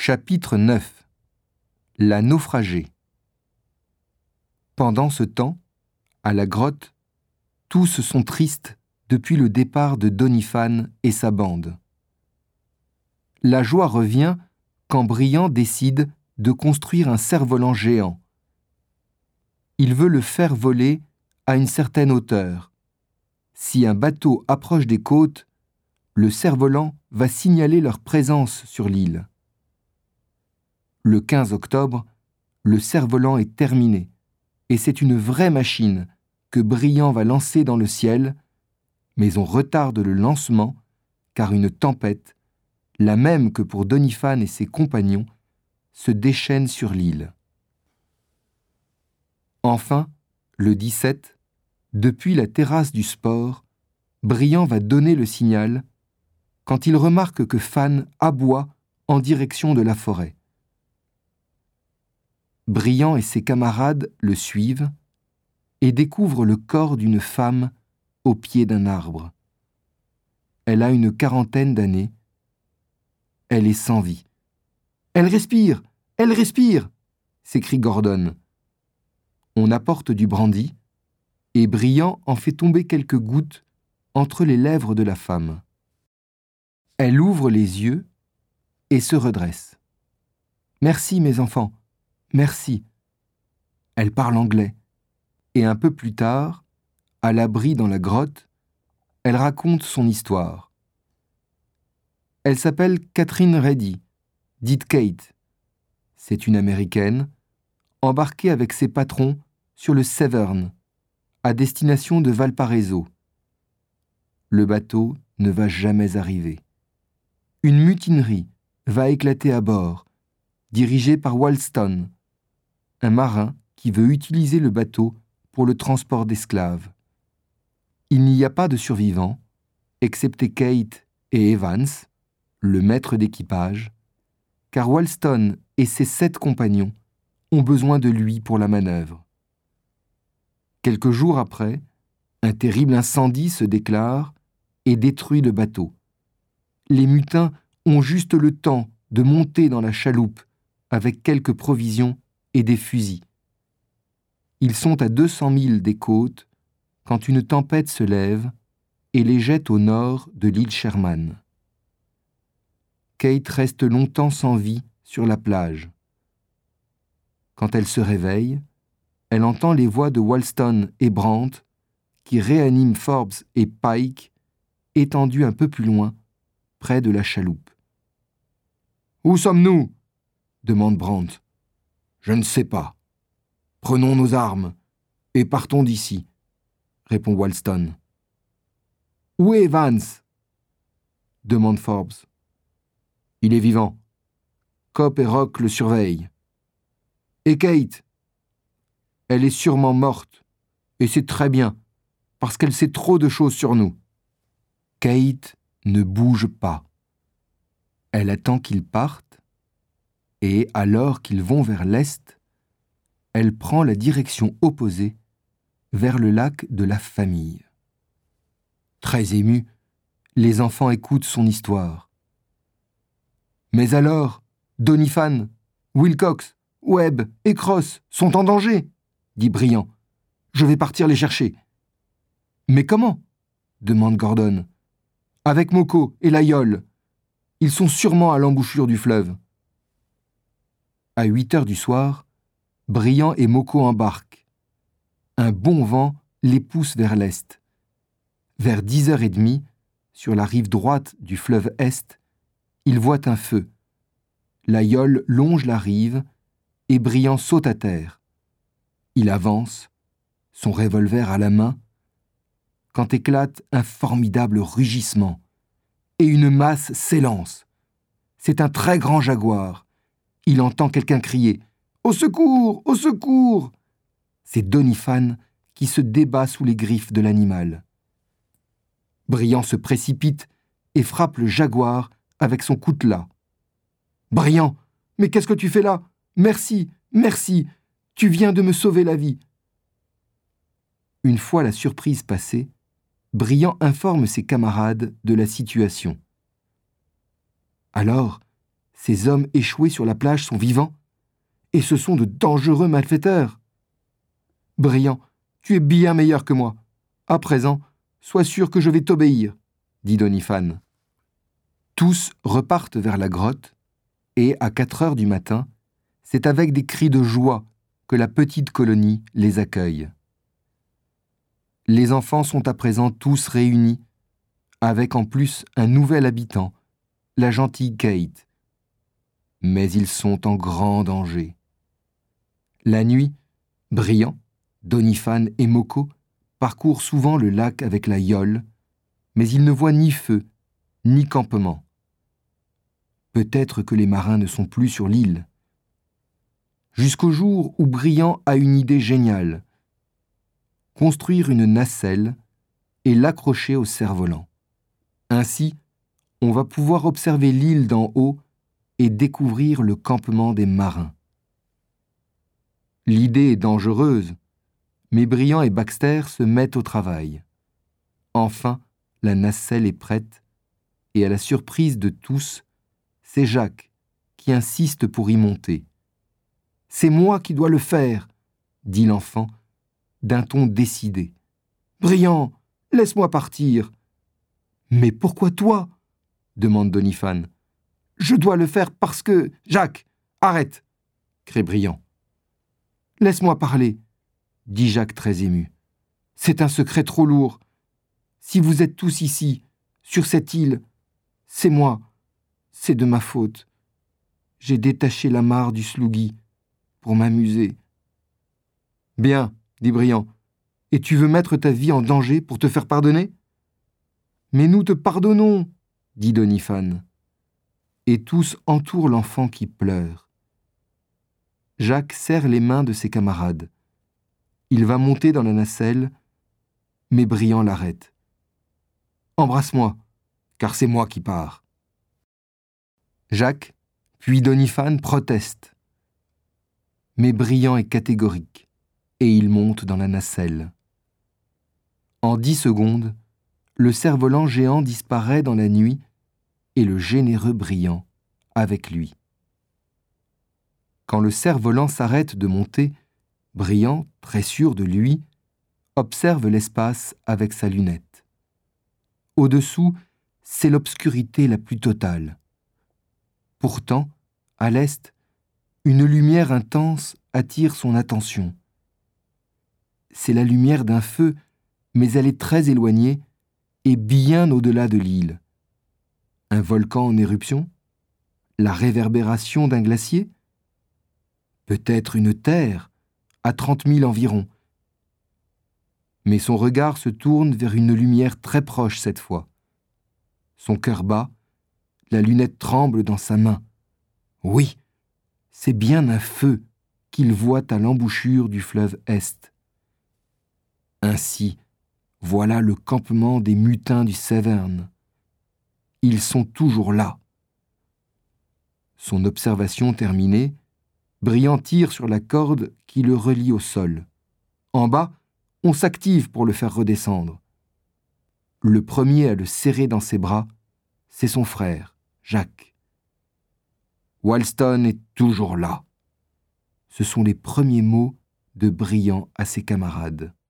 Chapitre 9. La naufragée. Pendant ce temps, à la grotte, tous sont tristes depuis le départ de Doniphan et sa bande. La joie revient quand Briand décide de construire un cerf-volant géant. Il veut le faire voler à une certaine hauteur. Si un bateau approche des côtes, le cerf-volant va signaler leur présence sur l'île. Le 15 octobre, le cerf-volant est terminé et c'est une vraie machine que Briand va lancer dans le ciel, mais on retarde le lancement car une tempête, la même que pour Doniphan et ses compagnons, se déchaîne sur l'île. Enfin, le 17, depuis la terrasse du sport, Briand va donner le signal quand il remarque que Fan aboie en direction de la forêt. Briand et ses camarades le suivent et découvrent le corps d'une femme au pied d'un arbre. Elle a une quarantaine d'années. Elle est sans vie. « Elle respire! Elle respire !» s'écrie Gordon. On apporte du brandy et Briand en fait tomber quelques gouttes entre les lèvres de la femme. Elle ouvre les yeux et se redresse. « Merci, mes enfants, merci. » Elle parle anglais et un peu plus tard, à l'abri dans la grotte, elle raconte son histoire. Elle s'appelle Catherine Reddy, dite Kate. C'est une Américaine, embarquée avec ses patrons sur le Severn, à destination de Valparaiso. Le bateau ne va jamais arriver. Une mutinerie va éclater à bord, dirigée par Walston, un marin qui veut utiliser le bateau pour le transport d'esclaves. Il n'y a pas de survivants, excepté Kate et Evans, le maître d'équipage, car Walston et ses 7 compagnons ont besoin de lui pour la manœuvre. Quelques jours après, un terrible incendie se déclare et détruit le bateau. Les mutins ont juste le temps de monter dans la chaloupe avec quelques provisions et des fusils. Ils sont à 200 milles des côtes quand une tempête se lève et les jette au nord de l'île Sherman. Kate reste longtemps sans vie sur la plage. Quand elle se réveille, elle entend les voix de Walston et Brandt qui réaniment Forbes et Pike, étendus un peu plus loin, près de la chaloupe. « Où sommes-nous » demande Brandt. « Je ne sais pas. Prenons nos armes et partons d'ici, » répond Walston. « Où est Evans » demande Forbes. « Il est vivant. Cope et Rock le surveillent. »« Et Kate ?»« Elle est sûrement morte, et c'est très bien, parce qu'elle sait trop de choses sur nous. » Kate ne bouge pas. Elle attend qu'ils partent, et alors qu'ils vont vers l'est, elle prend la direction opposée, vers le lac de la famille. Très émus, les enfants écoutent son histoire. « Mais alors, Doniphan, Wilcox, Webb et Cross sont en danger !» dit Briand. « Je vais partir les chercher. »« Mais comment ?» demande Gordon. « Avec Moko et l'Aïeul. Ils sont sûrement à l'embouchure du fleuve. » À 8 heures du soir, Briand et Moko embarquent. Un bon vent les pousse vers l'est. Vers 10h30, sur la rive droite du fleuve Est, ils voient un feu. L'Aïeul longe la rive et Briand saute à terre. Il avance, son revolver à la main, quand éclate un formidable rugissement et une masse s'élance. C'est un très grand jaguar. Il entend quelqu'un crier « Au secours! Au secours !» C'est Doniphan qui se débat sous les griffes de l'animal. Briand se précipite et frappe le jaguar avec son coutelas. « Briand, mais qu'est-ce que tu fais là? Merci, merci, tu viens de me sauver la vie. » Une fois la surprise passée, Briand informe ses camarades de la situation. Alors, Ces hommes échoués sur la plage sont vivants, et ce sont de dangereux malfaiteurs. Brillant, tu es bien meilleur que moi. À présent, sois sûr que je vais t'obéir, dit Doniphan. Tous repartent vers la grotte, et à 4 heures du matin, c'est avec des cris de joie que la petite colonie les accueille. Les enfants sont à présent tous réunis, avec en plus un nouvel habitant, la gentille Kate. Mais ils sont en grand danger. La nuit, Brillant, Doniphan et Moko parcourent souvent le lac avec la yole, mais ils ne voient ni feu, ni campement. Peut-être que les marins ne sont plus sur l'île. Jusqu'au jour où Brillant a une idée géniale. Construire une nacelle et l'accrocher au cerf-volant. Ainsi, on va pouvoir observer l'île d'en haut et découvrir le campement des marins. L'idée est dangereuse, mais Brillant et Baxter se mettent au travail. Enfin, la nacelle est prête, et à la surprise de tous, c'est Jacques qui insiste pour y monter. « C'est moi qui dois le faire !» dit l'enfant, d'un ton décidé. « Brillant, laisse-moi partir !»« Mais pourquoi toi ?» demande Doniphan. « Je dois le faire parce que... »« Jacques, arrête !» crie Brillant. « Laisse-moi parler !» dit Jacques très ému. « C'est un secret trop lourd. Si vous êtes tous ici, sur cette île, c'est moi, c'est de ma faute. J'ai détaché l'amarre du slougui pour m'amuser. »« Bien, » dit Brillant, « et tu veux mettre ta vie en danger pour te faire pardonner ?»« Mais nous te pardonnons, » dit Doniphan. Et tous entourent l'enfant qui pleure. Jacques serre les mains de ses camarades. Il va monter dans la nacelle, mais Brillant l'arrête. « Embrasse-moi, car c'est moi qui pars. » Jacques, puis Doniphan protestent. Mais Brillant est catégorique, et il monte dans la nacelle. En 10 secondes, le cerf-volant géant disparaît dans la nuit, et le généreux Brillant avec lui. Quand le cerf-volant s'arrête de monter, Brillant, très sûr de lui, observe l'espace avec sa lunette. Au-dessous, c'est l'obscurité la plus totale. Pourtant, à l'est, une lumière intense attire son attention. C'est la lumière d'un feu, mais elle est très éloignée et bien au-delà de l'île. Un volcan en éruption? La réverbération d'un glacier? Peut-être une terre, à 30 000 environ. Mais son regard se tourne vers une lumière très proche cette fois. Son cœur bat, la lunette tremble dans sa main. Oui, c'est bien un feu qu'il voit à l'embouchure du fleuve Est. Ainsi, voilà le campement des mutins du Severn. Ils sont toujours là. Son observation terminée, Brillant tire sur la corde qui le relie au sol. En bas, on s'active pour le faire redescendre. Le premier à le serrer dans ses bras, c'est son frère, Jacques. Walston est toujours là. Ce sont les premiers mots de Brillant à ses camarades.